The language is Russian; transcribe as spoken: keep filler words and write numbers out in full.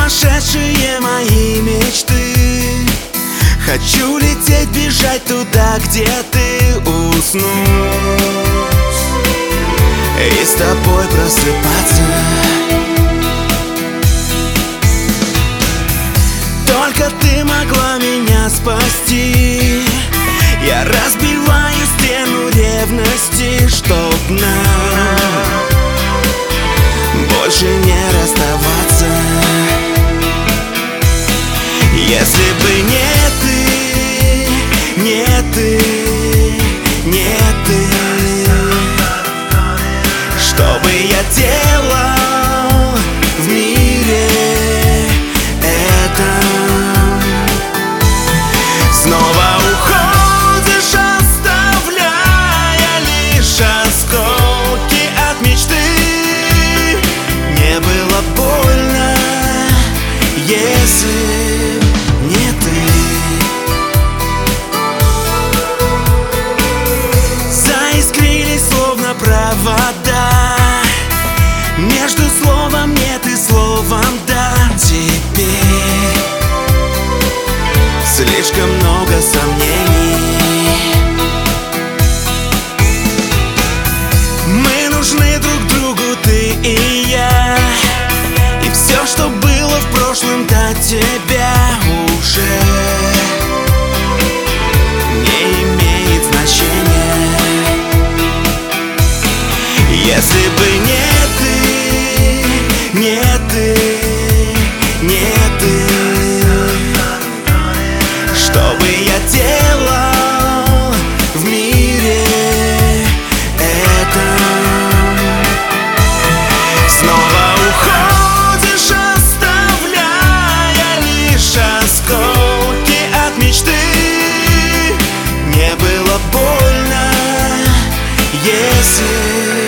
сумасшедшие мои мечты. Хочу лететь, бежать туда, где ты уснуть, и с тобой просыпаться. Только ты могла меня спасти. Я разбиваю стену ревности, чтоб нам больше не расставаться. Если бы не ты, не ты, не ты, что бы я делал в мире этом? Снова уходишь, оставляя лишь осколки от мечты. Не было больно, если не ты. Заискрились словно провода между словом нет и словом да. Теперь слишком много сомнений. Мы нужны друг другу, ты и я, и все, что было в прошлом, до тебя уже не имеет значения. Если бы не ты, не ты, не ты, что бы я делал в мире этом? Снова уходишь, оставляя лишь осколки от мечты. Не было больно, если